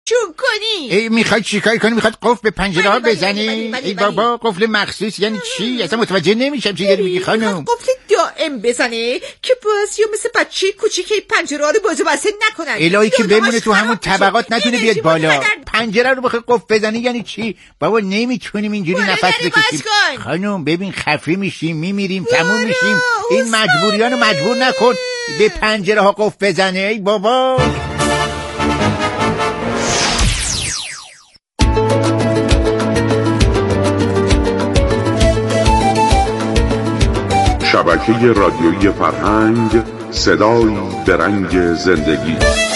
چون کنی. میخوای چیکار کنی؟ میخواد قفل به پنجره ها بزنی؟ ای بابا قفل مخصوص یعنی چی؟ اصلا متوجه نمیشم چی داری میگی خانم. قفل دائم بزنه که بازیو مثل بچه کوچیک پنجره ها رو باز و بسته نکنن. الهی که بمونه تو همون طبقات نتونه بیاد بالا. پنجره رو بخوای قفل بزنی یعنی چی؟ بابا نمیتونیم اینجوری نفس بکشیم خانم. ببین خفه میشیم میمیریم تموم میشیم. این مجبوریانو مجبور نکن به پنجره ها قفل بزنه. ای بابا شبکه رادیویی فرهنگ، صدایی به رنگ زندگی.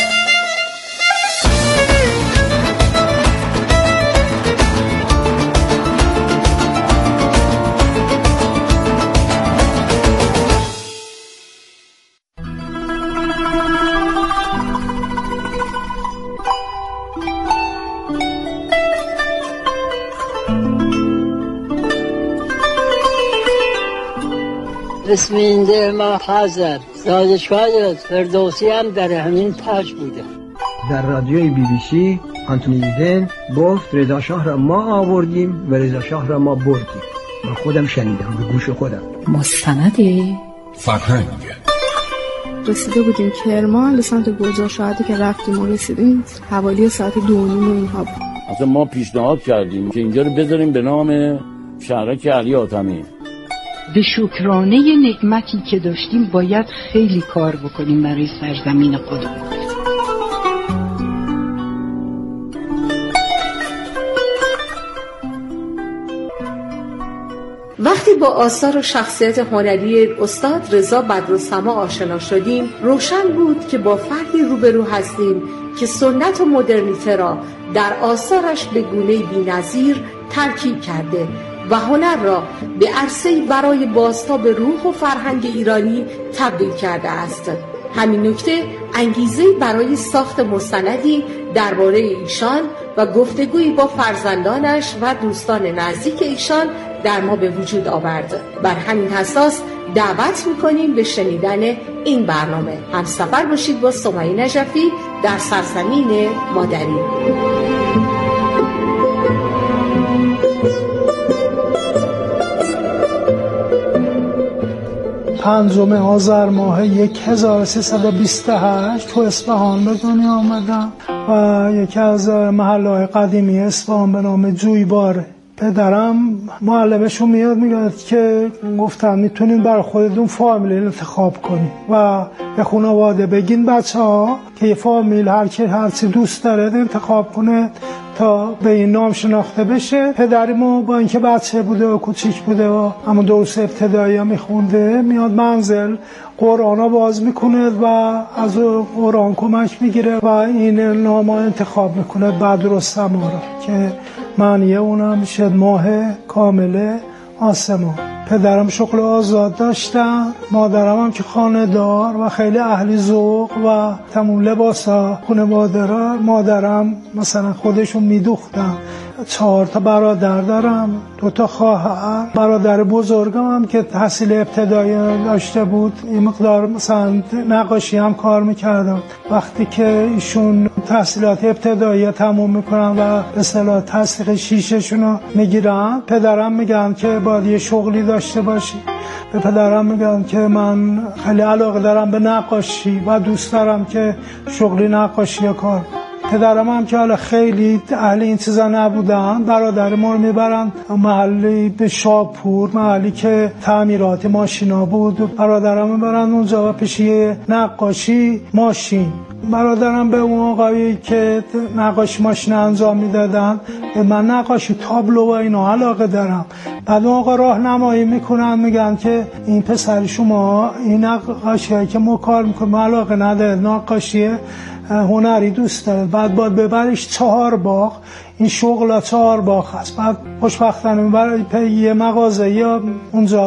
اسم این ده ما حضر زادشواد فردوسی هم در همین تاج بوده. در رادیوی BBC آنتونی ایدن گفت رضا شاه را ما آوردیم و رضا شاه را ما بردیم. من خودم شنیدم به گوش خودم. مستند فرهنگ. رسیده بودیم کرمان، لسانت گوزا شاهده که رفتیم و رسیدیم حوالی ساعت 2:30 و اینها بود. اصلا ما پیشنهاد کردیم که اینجا رو بذاریم به نام شهرک علی حاتمی. به شکرانه نعمتی که داشتیم باید خیلی کار بکنیم برای سرزمین خودمون. وقتی با آثار و شخصیت هنری استاد رضا بدرالسما آشنا شدیم، روشن بود که با فردی روبرو هستیم که سنت و مدرنیته را در آثارش به گونه‌ای بی‌نظیر ترکیب کرده و هنر را به عرصه‌ای برای بازتاب روح و فرهنگ ایرانی تبدیل کرده است. همین نکته انگیزه‌ای برای ساخت مستندی درباره ایشان و گفتگویی با فرزندانش و دوستان نزدیک ایشان در ما به وجود آورد. بر همین اساس دعوت می‌کنیم به شنیدن این برنامه. همسفر باشید با سمیه نجفی در سرزمین مادری. 5 آذر ماه 1328 تو اصفهان به دنیا آمدم و یکی از محله‌های قدیمی اصفهان به نام جویباره. پدرم معلمشون میاد میگه که گفتم میتونین برای خودتون فامیل انتخاب کنین و به خانواده بگین بچه‌ها که یه فامیل هرچی دوست داره انتخاب کنه تا به این نام شناخته بشه. پدرمو با اینکه بچه بوده و کوچیک بوده و اما درس ابتدایی میخونده میاد منزل قرآن باز میکنه و از قرآن کمک میگیره و این نام انتخاب میکنه بدرالسما را که معنی اونم میشه ماه کامل آسمان. پدرم شغل آزاد داشتن، مادرم هم که خانه دار و خیلی اهل ذوق و تمام لباسا خانواده را مادرم مثلا خودشون میدوختن. 4 برادر دارم، 2 خواهر. برادر بزرگم هم که تحصیل ابتدایی داشته بود این مقدار مثلا نقاشی هم کار میکردم. وقتی که ایشون تحصیلات ابتدایی تموم میکنن و به اصطلاح تصدیق شیشه‌شون رو میگیرن، پدرم میگن که باید یه شغلی داشته باشی. به پدرم میگم که من خیلی علاقه دارم به نقاشی و دوست دارم که شغلی نقاشی کار. پدرم هم که حالا خیلی اهل این چیزا نبودن، برادرم رو میبرن محلی به شاپور، محلی که تعمیرات ماشینا بود، برادرم میبرن اونجا و پیش یه نقاشی ماشین. برادرم به اون آقایی که نقاشی ماشین انجام میدادن به من نقاشی تابلو و اینا علاقه دارم. بعد اون آقا راهنمایی میکنن میگن که این پسر شما این نقاشی که ما کار میکنیم علاقه نداره، نقاشی هنری دوست داره، بعد باید ببریش 4 باغ. این شغل 4 باغ هست. بعد خوشبختانه برای یه مغازه یا اونجا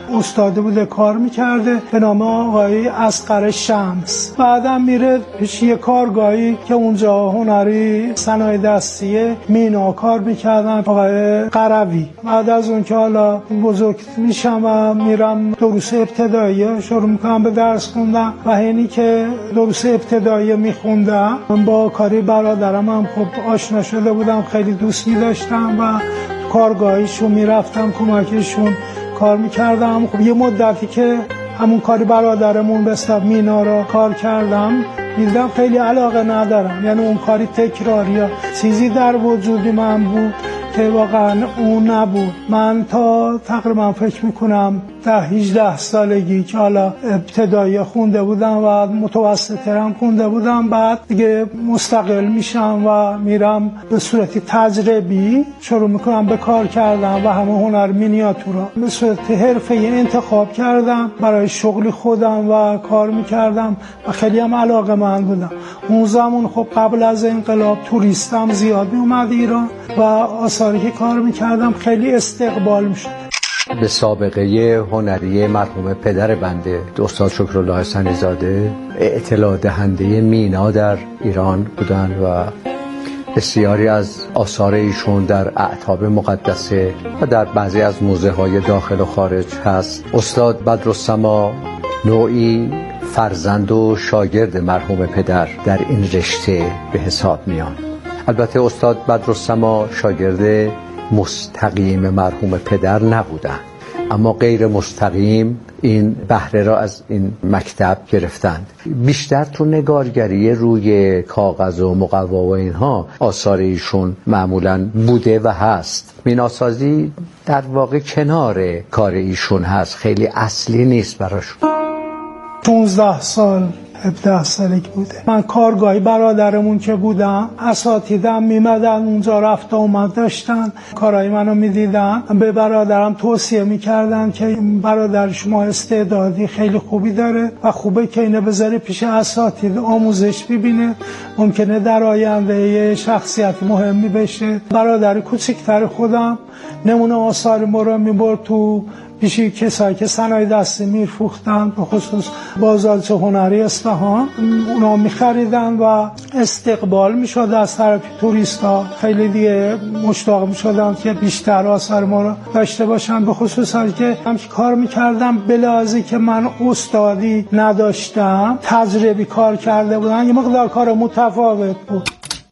استاد بوده کار میکرده به نام آقای اصغر شمس. بعدم میره پیش یه کارگاهی که اونجا هنری صنایع دستی مینا کار میکردن آقای قروی. بعد از اون که حالا بزرگ میشم و میرم دروس ابتدایی شروع میکنم به درس خوندم و اینی که دروس ابتدایی میخوندم با کاری برادرم هم خب آشنا شده بودم، خیلی دوست میداشتم و کارگاهیشون میرفتم کمکشون کار میکردم. خب یه مدتی که همون کاری برادرمون به حساب مینا را کار کردم دیدم خیلی علاقه ندارم، یعنی اون کاری تکراری یا چیزی در وجودی من بود که واقعا اون نبود. من تا تقریبا فکر میکنم 18 سالگی که حالا ابتدایی خونده بودم و متوسطه خونده بودم، بعد دیگه مستقل میشم و میرم به صورت تجربی شروع میکنم به کار کردم و همه هنر مینیاتورا به صورت حرفه‌ای انتخاب کردم برای شغل خودم و کار میکردم و خیلی هم علاقه‌مند بودم. اون زمان خب قبل از انقلاب توریستم زیاد میومد ایران و آثاری که کار میکردم خیلی استقبال میشد. به سابقه هنری مرحوم پدر بنده استاد شکرالله سنی‌زاده اطلاع دهنده مینا در ایران بودند و بسیاری از آثار ایشون در اعتاب مقدسه و در بعضی از موزه های داخل و خارج هست. استاد بدرالسما نوعی فرزند و شاگرد مرحوم پدر در این رشته به حساب میان. البته استاد بدرالسما شاگرد مستقیم مرحوم پدر نبودند، اما غیر مستقیم این بهره را از این مکتب گرفتند. بیشتر تو نگارگری روی کاغذ و مقوا و اینها آثار ایشون معمولاً بوده و هست. میناسازی در واقع کنار کار ایشون هست، خیلی اصلی نیست براشون. 15 سال 17 سالگی بوده. من کارگاهی برادرمون که بودم اساتیدم میمدن اونجا رفت آمد داشتن، کارهای منو میدیدن، به برادرم توصیه میکردن که این برادر شما استعدادی خیلی خوبی داره و خوبه که اینو بذاره پیش اساتید آموزش ببینه، ممکنه در آینده یه شخصیت مهمی بشه. برادر کوچکتر خودم نمونه آثار ما رو میبرد تو پیشی کسایی که صنایع دستی میفروختن، به خصوص بازارچه هنری اصفهان، اونا میخریدن و استقبال میشد از طرف توریستا. خیلی دیگه مشتاق میشدن که بیشتر آثار ما رو داشته باشن، به خصوص هایی که هم کار میکردم بلازی که من استادی نداشتم، تجربی کار کرده بودن، یه مقدار کار متفاوت بود.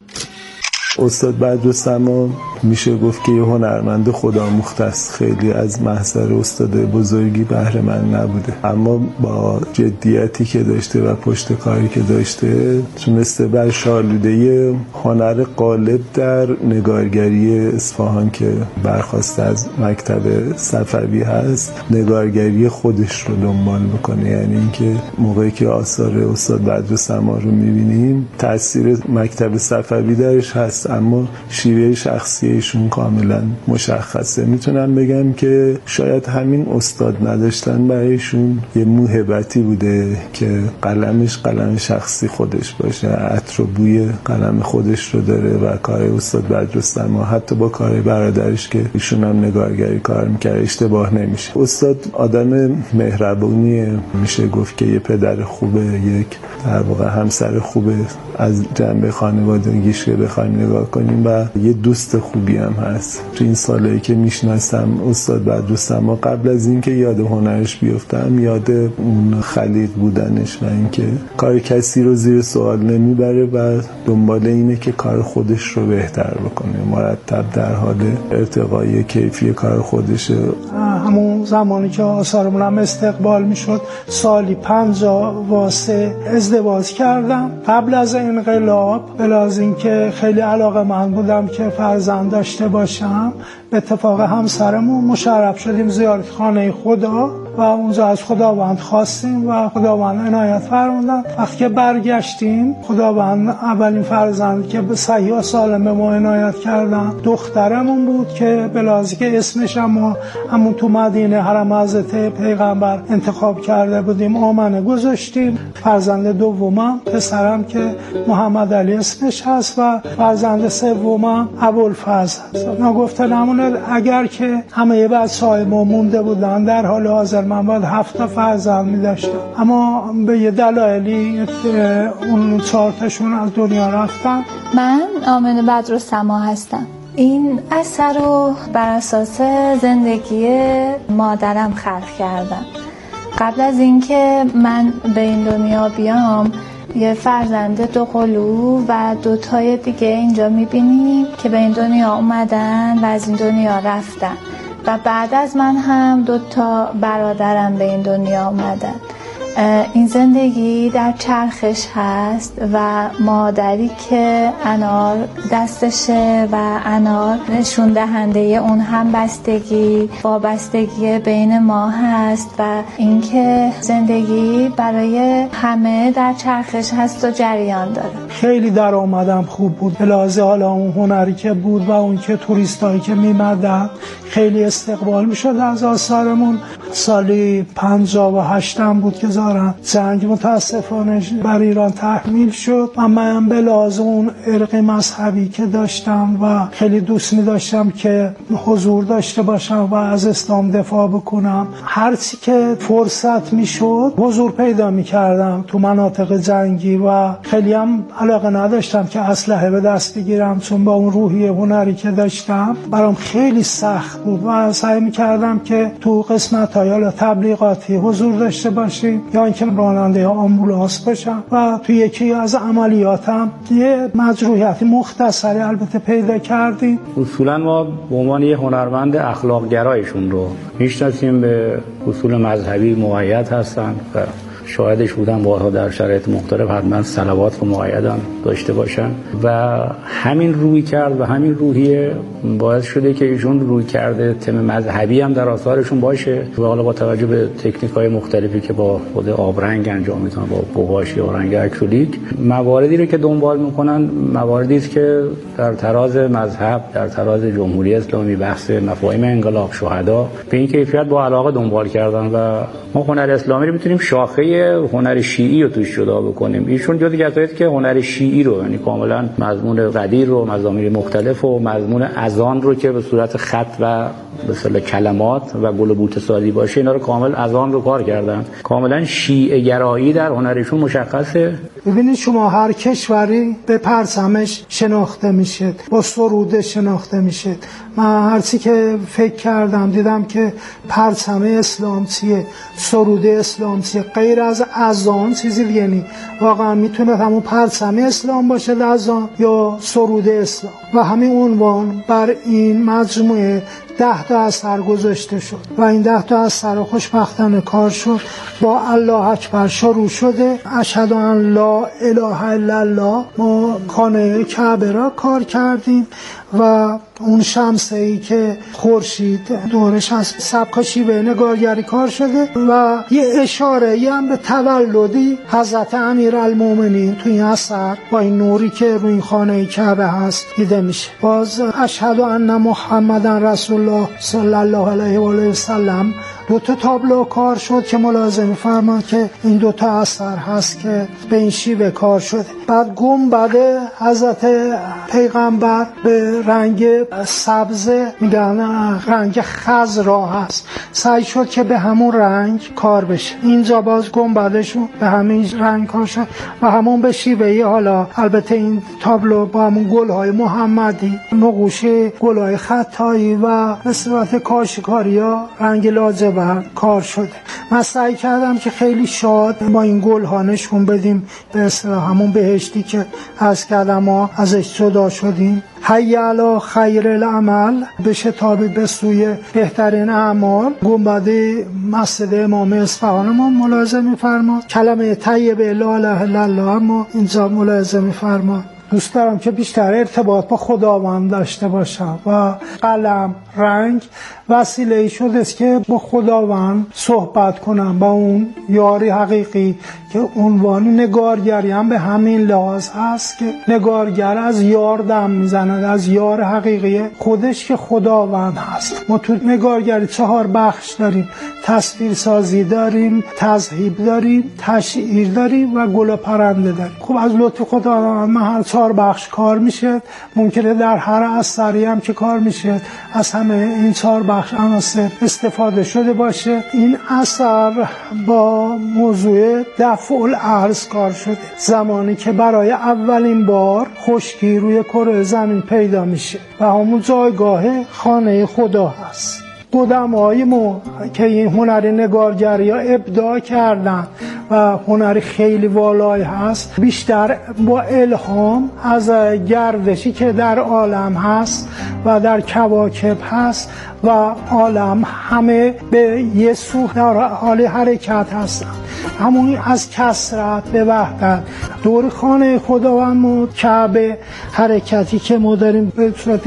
استاد بدرالسما میشه گفت که یه هنرمند خودآموخته است، خیلی از محضر استاد بزرگی بهره مند نبوده، اما با جدیتی که داشته و پشت کاری که داشته تونسته بر شالوده هنر غالب در نگارگری اصفهان که برخواسته از مکتب صفوی هست نگارگری خودش رو دنبال بکنه. یعنی اینکه موقعی که آثار استاد بدرالسما رو میبینیم تاثیر مکتب صفوی درش هست، اما شیوه شخصی ایشون کاملا مشخصه. میتونم بگم که شاید همین استاد نداشتن برایشون یه موهبتی بوده که قلمش قلم شخصی خودش باشه، عطر و بوی قلم خودش رو داره و کار استاد بدرالسما حتی با کار برادرش که ایشون هم نگارگری کار میکرد اشتباه نمیشه. استاد آدم مهربونیه، میشه گفت که یه پدر خوبه، یک در واقع همسر خوبه از جنبه خانوادگیش که بخوایم نگاه کنیم و یه دوست خوبی هم هست. تو این سالایی که میشناسم استاد بدرالسما قبل از اینکه یاد هنرش بیفتم یاد اون خلیق بودنش و اینکه کار کسی رو زیر سوال نمیبره و دنبال اینه که کار خودش رو بهتر بکنه، مرتب در حال ارتقای کیفی کار خودشه. همون زمانی که آثارمون هم استقبال میشد سالی 50 واسه ازدواج کردم. قبل از انقلاب بلاز اینکه خیلی علاقه من بودم که فرزند داشته باشم، به اتفاق همسرمون مشرف شدیم زیارت خانه خدا و اونجا از خداوند خواستیم و خداوند عنایت فرمودن. وقتی که برگشتیم خداوند اولین فرزند که به صحیح و سالم به ما عنایت کردن دخترمون بود که بلازی که اسمش اما همون تو مدینه حرم حضرت پیغمبر انتخاب کرده بودیم آمنه گذاشتیم. فرزند دومم پسرم که محمد علی اسمش هست و فرزند سومم ابوالفضل. ما گفتن همونه اگر که همه بچه‌های ما مونده بودن در حال حاضر من باید 7 فرزند می‌داشتم، اما به یه دلایلی اون 4 تاشون از دنیا رفتن. من آمنه بدرالسما هستم. این اثر رو بر اساس زندگی مادرم خلق کردم. قبل از اینکه من به این دنیا بیام یه فرزند 2 قلو و 2 تای دیگه اینجا میبینیم که به این دنیا اومدن و از این دنیا رفتن و بعد از من هم 2 تا برادرم به این دنیا اومدن. این زندگی در چرخش هست و مادری که انار دستشه و انار نشون دهنده اون همبستگی وابستگی بین ما هست و اینکه زندگی برای همه در چرخش هست و جریان داره. خیلی درآمدم خوب بود به لحاظ حالا اون هنری که بود و اون که توریستایی که میمدن خیلی استقبال میشد از آثارمون. سالی 58 بود که جنگ متاسفانه بر ایران تحمیل شد و من به لحاظ اون عرق مذهبی که داشتم و خیلی دوست می داشتم که حضور داشته باشم و از اسلام دفاع بکنم، هرچی که فرصت می شد حضور پیدا می کردم تو مناطق جنگی و خیلی هم علاقه نداشتم که اسلحه به دست بگیرم، چون با اون روحیه هنری که داشتم برام خیلی سخت بود و سعی می کردم که تو قسمت‌های تبلیغاتی حضور داشته باشیم یا اینکه راننده آمبولانس باشم و تو یکی از عملیاتم یه مجروحیتی مختصری البته پیدا کردیم. اصولا ما به عنوان یه هنرمند اخلاق گرایشون رو میشناسیم، به اصول مذهبی مقید هستن و شاهدش بودن بارها در شرایط مختلف حتما صلوات رو مقیدن داشته باشن و همین روی کرد و همین روحیه باعث شده که ایشون روی کرده تم مذهبی هم در آثارشون باشه و حالا با توجه به تکنیک‌های مختلفی که با خود آبرنگ انجام میدن، با گواش یا رنگ اکریلیک، مواردی رو که دنبال میکنن مواردی است که در تراز مذهب، در تراز جمهوری اسلامی، بحث مفاهیم انقلاب، شهدا به این کیفیت با علاقه دنبال کردن و ما هنر اسلامی رو میتونیم شاخه هنر شیعی رو توش جدا بکنیم. ایشون جزو کسایی که هنر شیعی رو یعنی کاملا مضمون قدیر رو، مضامین مختلف و مضمون اذان رو که به صورت خط و به اصطلاح کلمات و گل و بوته سازی باشه اینا رو کامل اذان رو کار کردن. کاملا شیعه گرایی در هنرشون مشخصه. ببینید شما هر کشوری به پرچمش شناخته میشه، با سروده شناخته میشه. من هرچی که فکر کردم دیدم که پرچم اسلام چیه، سروده اسلام چیه، غیر از اذان چیزی دیگه نیست. واقعا میتونه همون پرچم اسلام باشه اذان یا سروده اسلام و همین عنوان بر این مجموعه 10 تا اثر گذاشته شد و این 10 تا اثر خوشبختانه کار شد. با الله اکبر شروع شده، اشهد ان لا اله الا الله، ما خانه کعبه را کار کردیم و اون شمسه‌ای که خورشید دورش هست سبک شیوه نگارگری کار شده و یه اشاره‌ای هم به تولدی حضرت امیرالمومنین تو این اثر با این نوری که روی این خانه کعبه هست دیده میشه. باز اشهد ان محمدن رسول الله صلی الله علیه و آله و سلم 2 تا تابلو کار شد که ملاحظه می‌فرمایید که این 2 تا اثر هست که به این شیوه کار شده. بعد گنبد حضرت پیغمبر به رنگ سبز میگن رنگ خضرا هست، سعی شد که به همون رنگ کار بشه. اینجا باز گنبدشون به همین رنگ کار شد و همون به شیوهی حالا البته این تابلو با همون گل‌های محمدی، نقوش گل‌های خطایی و به صورت کاشی‌کاری‌ها رنگ لاجورد کار شده. من سعی کردم که خیلی شاد با این گل‌ها نشون بدیم به اصطلاح همون بهشتی که از کردم ما ازش جدا شدیم. حی علی خیر العمل، به شتاب به سوی بهترین اعمال. گنبد مسجد امام اصفهان ما ملاحظه می‌فرمایید، کلمه طیبه لا اله الا الله ما اینجا ملاحظه می‌فرمایید. دوست دارم که بیشتر ارتباط با خداوند داشته باشم و قلم، رنگ وسیله‌ای شده است که با خداوند صحبت کنم، با اون یاری حقیقی که عنوان نگارگری هم به همین لحاظ هست که نگارگر از یار دم میزند، از یار حقیقی خودش که خداوند هست. ما تو نگارگری 4 بخش داریم: تصویرسازی داریم، تذهیب داریم، تشعیر داریم و گل و پرنده داریم. خب از لطف خداوند من هر 4 بخش کار میشه، ممکنه در هر اثری هم که کار میشه از همه این 4 بخش عناصر استفاده شده باشه. این اثر با موضوع دفع الارض کار شده، زمانی که برای اولین بار خشکی روی کره زمین پیدا میشه و همون جایگاه خانه خدا هست. قدمای ما که این هنر نگارگری ها ابداع کردن و هنر خیلی والایی هست، بیشتر با الهام از گردشی که در عالم هست و در کواکب هست و عالم همه به یه سو در حال حرکت هستن، همون از کثرت به وحدت. دور خانه خداوند کعبه حرکتی که ما داریم به صورت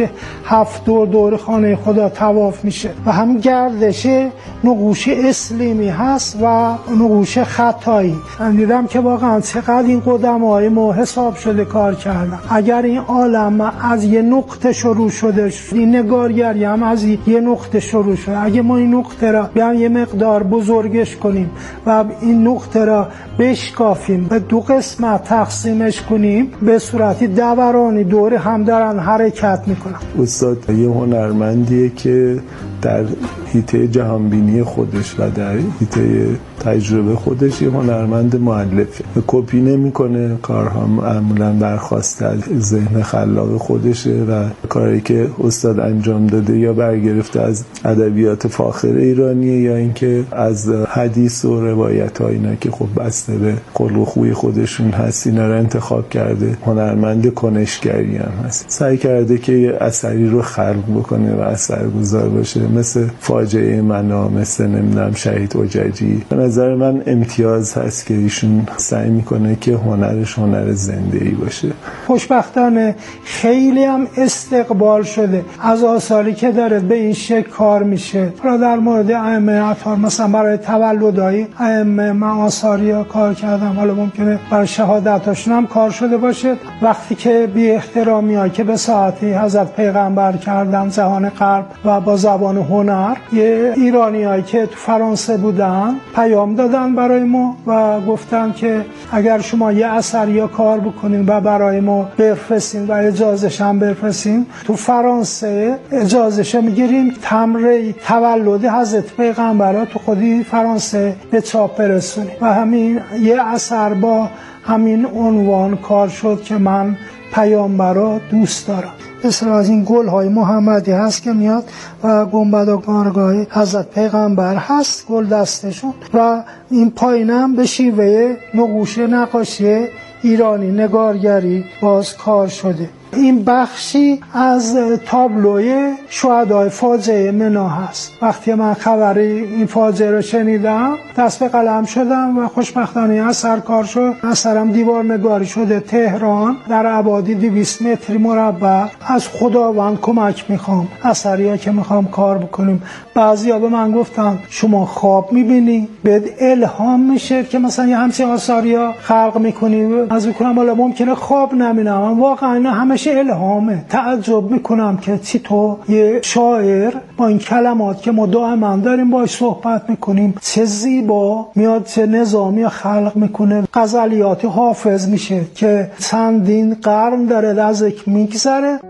7 دور خانه خدا طواف میشه و هم گردش نقوش اسلیمی هست و نقوش خطایی. من دیدم که واقعا چقدر این قدمای ما حساب شده کار کردن. اگر این عالم از یه نقطه شروع شده، این نگارگری هم از یه نقطه شروع شده، اگه ما این نقطه را بیان یه مقدار بزرگش کنیم و این نقطه را بشکافیم، به 2 قسمت تقسیمش کنیم، به صورتی دورانی دور هم دارن حرکت میکنن. استاد یه هنرمندیه که در حیطه جهانبینی خودش و در حیطه تجربه خودش یه هنرمند مؤلفه، کپی نمیکنه، کارها معمولا برخواسته از ذهن خلاق خودشه و کاری که استاد انجام داده یا برگرفته از ادبیات فاخر ایرانیه یا اینکه از حدیث و روایت ها، اینا که خب بسته به خلق و خوی خودشون هست، اینا رو انتخاب کرده. هنرمند کنشگری هم هست، سعی کرده که یه اثری رو خلق بکنه و اثرگذار باشه، مثل فاجعه منا، مثل نمیدونم شهید حججی. به نظر من امتیاز هست که ایشون سعی میکنه که هنرش هنر زنده‌ای باشه. خوشبختانه خیلی هم استقبال شده از آثاری که داره به این شکل کار میشه. در مورد ائمه اطهار مثلا برای تولدهای ائمه من آثاری ها کار کردم، حالا ممکنه برای شهادتاشون هم کار شده باشه. وقتی که بی احترامی ها که به ساعتی حضرت پیغمبر کردن جهان غرب و با زبان هنر، یه ایرانی هایی که تو فرانسه بودن پیام دادن برای ما و گفتن که اگر شما یه اثر یا کار بکنین و برای ما بفرستین و اجازهش هم بفرستین، تو فرانسه اجازهش میگیریم تمره تولد حضرت پیغمبر تو خودی فرانسه به چاپ برسونیم. و همین یه اثر با همین عنوان کار شد که من پیامبرا دوست دارم. مثل از این گل‌های محمدی هست که میاد و گنبد و بارگاه حضرت پیغمبر هست گل دستشون و این پایینم به شیوه نقوش نقاشی ایرانی نگارگری باز کار شده. این بخشی از تابلوی شهدای فاجعه منا هست. وقتی من خبر این فاجعه رو شنیدم دست به قلم شدم و خوشبختانه اثر کار شد. اثرم دیوار نگاری شده تهران در ابعاد 200 متر مربع. از خداوند کمک میخوام، اثریا که میخوام کار بکنیم. بعضیا به من گفتن شما خواب میبینی؟ بهت الهام میشه که مثلا یه همچین آثاریا خلق میکنی؟ از میکنم حالا ممکنه خواب نبینم، واقعا اینا همش الهامه. تعجب میکنم که چی تو یه شاعر با این کلمات که ما دائما داریم باش صحبت میکنیم چه زیبا میاد، چه نظامی خلق میکنه. غزلیات حافظ میشه که چندین قرن داره از یک میگذره.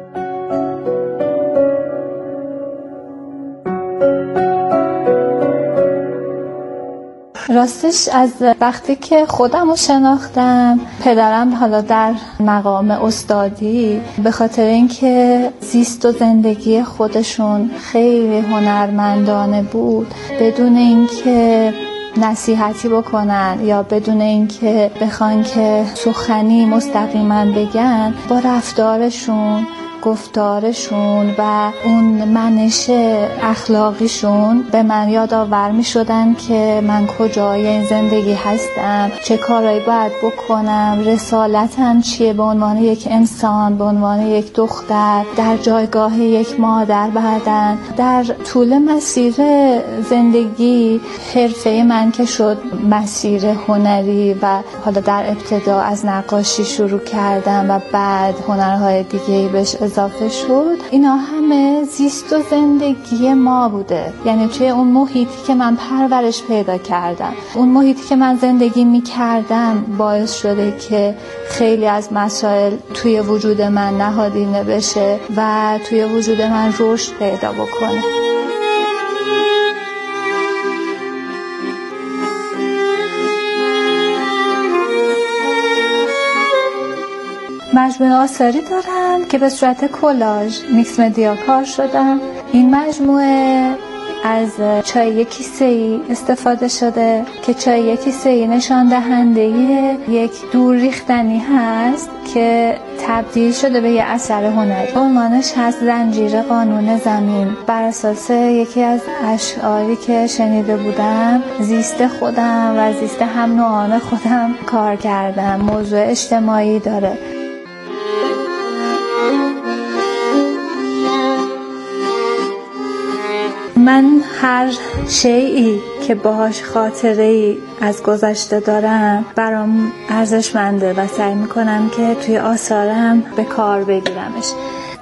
راستش از وقتی که خودم رو شناختم، پدرم حالا در مقام استادی به خاطر اینکه زیست و زندگی خودشون خیلی هنرمندانه بود، بدون اینکه نصیحتی بکنن یا بدون اینکه بخوان که سخنی مستقیما بگن، با رفتارشون گفتارشون و اون منش اخلاقیشون به من یادآور می شدن که من کجای این زندگی هستم، چه کارایی باید بکنم، رسالتم چیه به عنوان یک انسان، به عنوان یک دختر در جایگاه یک مادر. بعدن در طول مسیر زندگی حرفه من که شد مسیر هنری و حالا در ابتدا از نقاشی شروع کردم و بعد هنرهای دیگه‌ای بهش اضافه شد، اینا همه زیست و زندگی ما بوده. یعنی توی اون محیطی که من پرورش پیدا کردم، اون محیطی که من زندگی می کردم باعث شده که خیلی از مسائل توی وجود من نهادینه بشه و توی وجود من رشد پیدا بکنه. مجموعه آثاری دارم که به صورت کلاژ میکس مدیا کار شدم. این مجموعه از چای کیسه‌ای استفاده شده که چای کیسه‌ای نشان دهنده یک دور ریختنی هست که تبدیل شده به یک اثر هنری. عنوانش هست زنجیر قانون زمین. بر اساس یکی از اشعاری که شنیده بودم، زیست خودم و زیست هم نوعان خودم کار کردم. موضوع اجتماعی داره. من هر شیئی که باهاش خاطره‌ای از گذشته دارم برام ارزشمنده و سعی میکنم که توی آثارم به کار بگیرمش.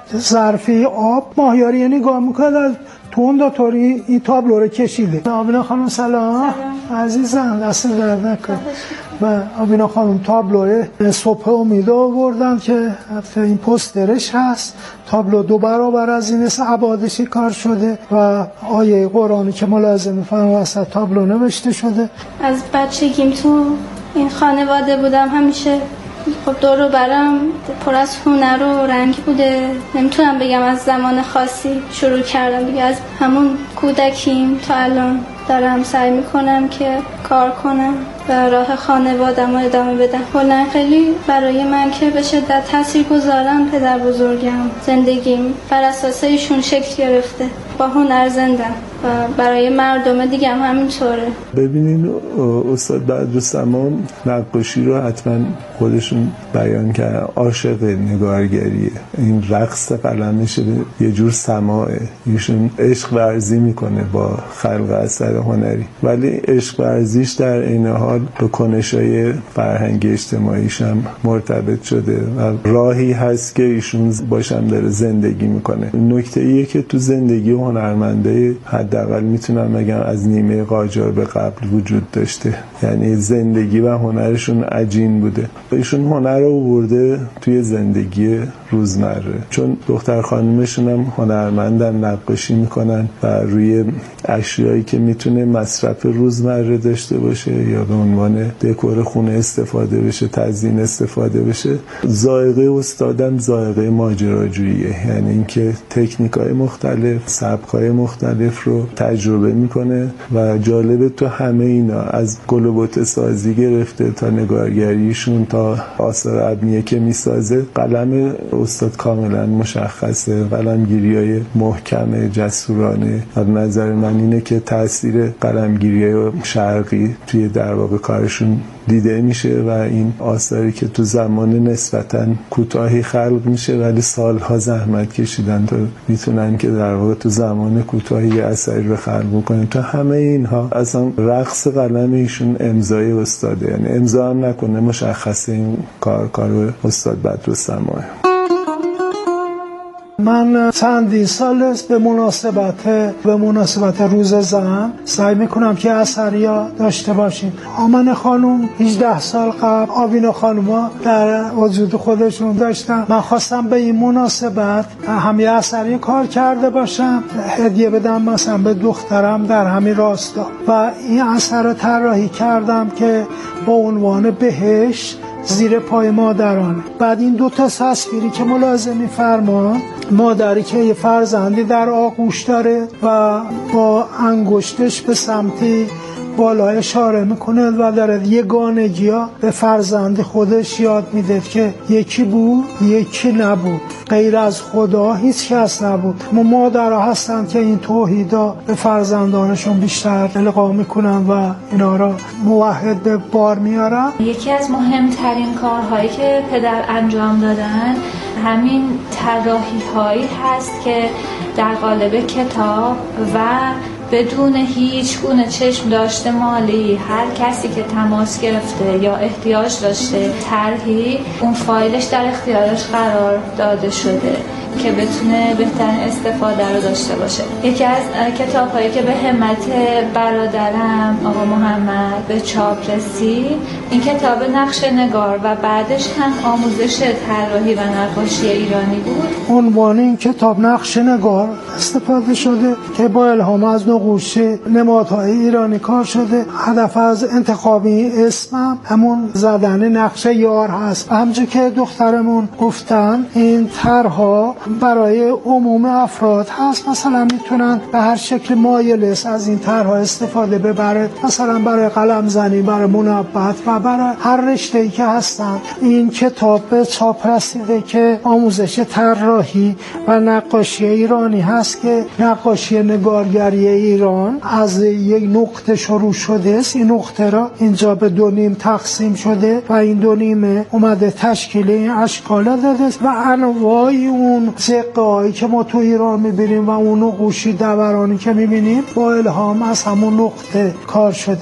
ظرفی آب ماهیاری نگاه میکنه تو اون داتوری این تابلو رو کشیده. آبینا خانم سلام. عزیزم دست درد نکن. و آبینا خانم تابلو صبح امید آوردن که این پوسترش هست. تابلو 2 برابر از این ابعادش کار شده و آیه قرآنی که ملاحظه می‌فرمایید وسط تابلو نوشته شده. از بچگیم تو این خانواده بودم، همیشه خب دور و برم پر از هنر و رنگ بوده. نمیتونم بگم از زمان خاصی شروع کردم دیگه، از همون کودکیم تا الان دارم سعی میکنم که کار کنم و راه خانوادم رو ادامه بدم. کلا خیلی برای من که به شدت تاثیر گذارم پدر بزرگم، زندگیم بر اساس ایشون شکل گرفته، با هنر زندم و برای مردم دیگه هم همینطوره. ببینین استاد بدرالسما نقاشی رو حتما خودشون بیان کرد، عاشق نگارگریه. این رقص قلمش یه جور سماعه، ایشون عشق ورزی میکنه با خلق اثر هنری، ولی عشق ورزیش در این حال به کنش‌های فرهنگی اجتماعیش هم مرتبط شده و راهی هست که ایشون باشم داره زندگی میکنه. نکته ایه که تو زندگی هنرمنده حداقل میتونم بگم از نیمه قاجار به قبل وجود داشته، یعنی زندگی و هنرشون عجین بوده. ایشون هنر رو آورده توی زندگی روزمره، چون دختر خانمشون هم هنرمندن، نقاشی میکنن و روی اشیایی که میتونه مصرف روزمره داشته باشه یا به عنوان دکور خونه استفاده بشه، تزیین استفاده بشه. ذائقه استادم ذائقه ماجراجوییه، یعنی اینکه تکنیک‌های مختلف، سبک‌های مختلف رو تجربه میکنه و جالب تو همه اینا از گل و بوته سازی گرفته تا نگارگریشون تا آثار ابنیه که میسازه، قلم استاد کاملا مشخصه، قلمگیری‌های محکم جسورانه. از نظر من اینه که تاثیر قلمگیری‌های شرقی توی در واقع کارشون دیده میشه و این آثاری که تو زمان نسبتاً کوتاهی خلق میشه ولی سالها زحمت کشیدن تا میتونن که در واقع تو زمان کوتاهی اثری رو خلق کنن. تو همه اینها اصلا رقص قلم ایشون امضای استاده، یعنی امضا هم نکنه مشخصه این کار استاد بدرالسما. من چندین سال است به مناسبت روز زن سعی میکنم که اثریا داشته باشیم. آمنه خانم 18 سال قبل آوینا خانوما در وجود خودشون داشتن. من خواستم به این مناسبت هم یه اثری کار کرده باشم، هدیه بدم مثلا به دخترم در همین راستا و این اثر رو طراحی کردم که با عنوان بهشت زیر پای مادرانه. بعد این 2 تا تصویری که ملاحظه می‌فرمایید، مادری که یه فرزندی در آغوش داره و با انگشتش به سمتی بالا اشاره میکنه و داره یگانگی ها به فرزند خودش یاد میده که یکی بود یکی نبود، غیر از خدا هیچ کس نبود. مادرها هستن که این توحیدا به فرزندانشون بیشتر القا میکنن و اینا را موحد به بار میارن. یکی از مهمترین کارهایی که پدر انجام دادن همین طراحی هایی هست که در قالب کتاب و بدون هیچ گونه چشم داشته مالی هر کسی که تماس گرفته یا احتیاج داشته طرحی اون فایلش در اختیارش قرار داده شده که بتونه بهترین استفاده رو داشته باشه. یکی از کتاب‌هایی که به همت برادرم آقا محمد به چاپ رسید این کتاب نقشه نگار و بعدش هم آموزش طراحی و نقاشی ایرانی بود. عنوان این کتاب نقشه نگار استفاده شده که با الهام از نقوش نمادهای ایرانی کار شده. هدف از انتخابی اسمم همون زدن نقشه یار هست. همچون که دخترمون گفتن این طرح‌ها برای عموم افراد هست، مثلا میتونن به هر شکل مایلس از این طرح‌ها استفاده ببرد، مثلا برای قلم زنی، برای منبت و برای هر رشته‌ای که هستن. این کتاب به چاپ رسیده که آموزش طراحی و نقاشی ایرانی هست که نقاشی نگارگری ایران از یک نقطه شروع شده است. این نقطه را اینجا به دو نیم تقسیم شده و این دو نیمه اومده تشکیل این اشکال داده است و انواع اون زقه‌هایی که ما تو ایران می‌بینیم و اون نقوشی دورانی که می‌بینیم با الهام از همون نقطه کار شده.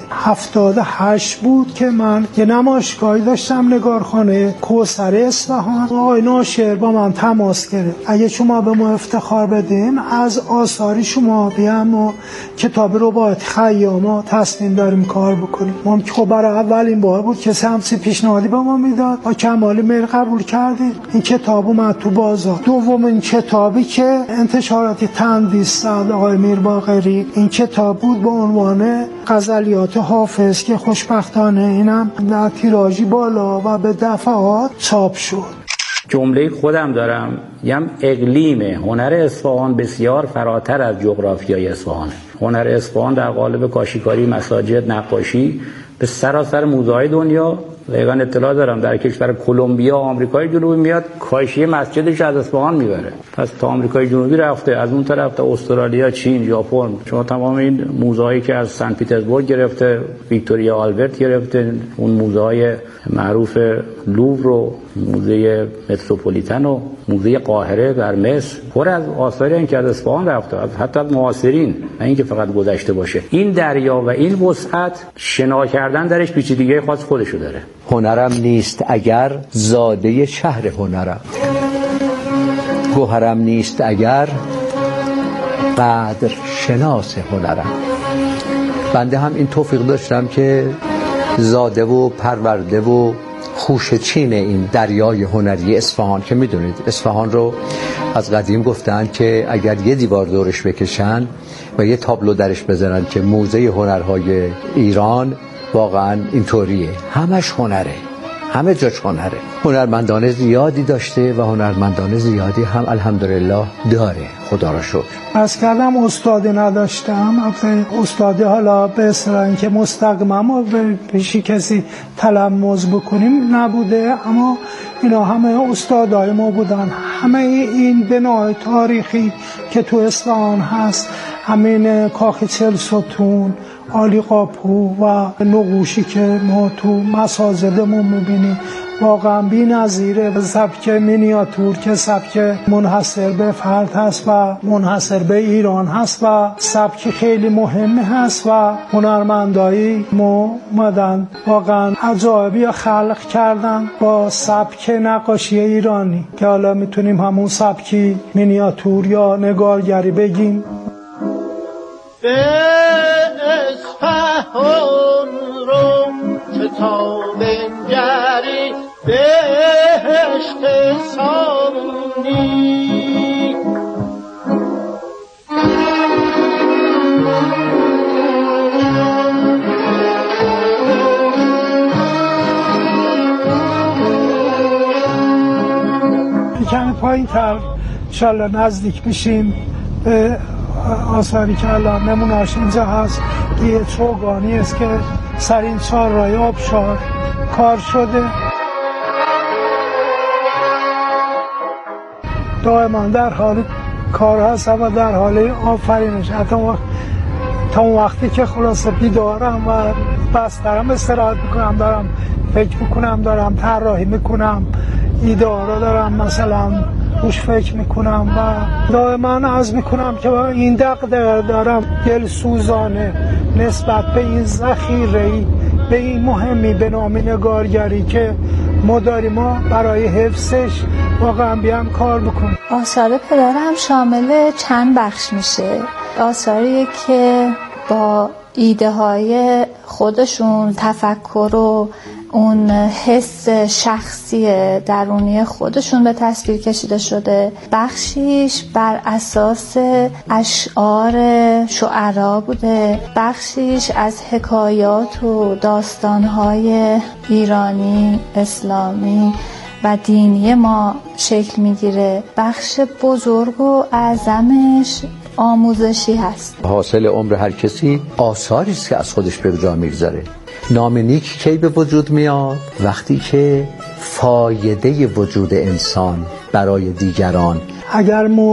78 بود که من یه نمایشگاهی داشتم نگارخانه کوثر اصفهان. آقای ناشر با من تماس گرفت اگه شما به ما افتخار بدین از آثاری شما بیام و کتاب رباعیات خیاما تصمیم داریم کار بکنیم. ما که خب برای اولین بار بود که همچین پیشنهادی به ما میداد با کمال میل قبول کردیم. این کتاب اومد تو بازار. دومین کتابی که انتشارات تندیس داد آقای میرباقری این کتاب بود با عنوان غزلیات حافظ که خوشبختانه اینم در تیراژی بالا و به دفعات چاپ شد. جمله خودم دارم یم اقلیم هنر اصفهان بسیار فراتر از جغرافیای اصفهان. هنر اصفهان در قالب کاشیکاری، مساجد، نقاشی به سراسر موزه‌های دنیا دقیقاً اطلاع دارم. در کشور کلمبیا آمریکای جنوبی میاد کاشی مسجدش از اصفهان میبره. پس تا آمریکای جنوبی رفته، از اون طرف تا استرالیا، چین، ژاپن. شما تمام این موزه‌هایی که از سن پترزبورگ گرفته، ویکتوریا آلبرت گرفته، اون موزه‌های معروف لوور و موزه متروپولیتن و موزه قاهره در مصر پر از آثاری هستند که از اصفهان رفته، حتی از معاصرین، نه اینکه فقط گذشته باشه. این دریا و این وسعت شنا کردن درش پیچیدگی خاص خودشو داره. هنرم نیست اگر زاده شهر هنرم، گوهرم نیست اگر قدر شناس هنرم. بنده هم این توفیق داشتم که زاده و پرورده و خوشه چین این دریای هنری اصفهان که میدونید اصفهان رو از قدیم گفتن که اگر یه دیوار دورش بکشن و یه تابلو درش بزنن که موزه هنرهای ایران، واقعا اینطوریه، همش هنره، همه جاش هنره. هنرمندان زیادی داشته و هنرمندان زیادی هم الحمدلله داره، خدا را شکر. از کردم استادی نداشتم. استادی حالا به اصطلاح اینکه مستقیما و پیشی کسی تلمذ بکنیم نبوده، اما اینا همه استادای ما بودن. همه این بنای تاریخی که تو اصفهان هست، همین کاخ 40 ستون، عالی قاپو و نقوشی که ما تو مساجدمون میبینیم واقعا بی‌نظیره. سبک مینیاتور که سبک منحصر به فرد هست و منحصر به ایران هست و سبک خیلی مهمی هست و هنرمندایی ما اومدن واقعا عجایبی خلق کردن با سبک نقاشی ایرانی که حالا میتونیم همون سبکی مینیاتور یا نگارگری بگیم. اصفهان رو تا بنگری بهشت سامونی کمی پایین تر انشالله نزدیک میشیم به آثاری که الان نمونه‌اش اینجا هست یه چوگانی است که سر این چهارراه آبشار کار شده. دائما در حال کار هستم و در حال آفرینش، حتی تا اون وقتی که خلاصه بیدارم و بسترم استراحت میکنم، دارم فکر میکنم، دارم طراحی میکنم، ایده ها دارم مثلا روش فکر میکنم و دائما عرض میکنم که این دغدغه دارم دل سوزانه نسبت به این ذخیره‌ای، به این مهمی به نام نگارگری که ما برای حفظش واقعا بیام کار بکنیم. آثار پدرم شامل چند بخش میشه. آثاری که با ایده های خودشون، تفکر و اون حس شخصی درونی خودشون به تصویر کشیده شده. بخشیش بر اساس اشعار شعرا بوده، بخشیش از حکایات و داستانهای ایرانی، اسلامی و دینی ما شکل میگیره. بخش بزرگ و اعظمش آموزشی هست. حاصل عمر هر کسی آثاری است که از خودش به جا میگذاره. نام نیک کی به وجود میاد؟ وقتی که فایده وجود انسان برای دیگران اگر ما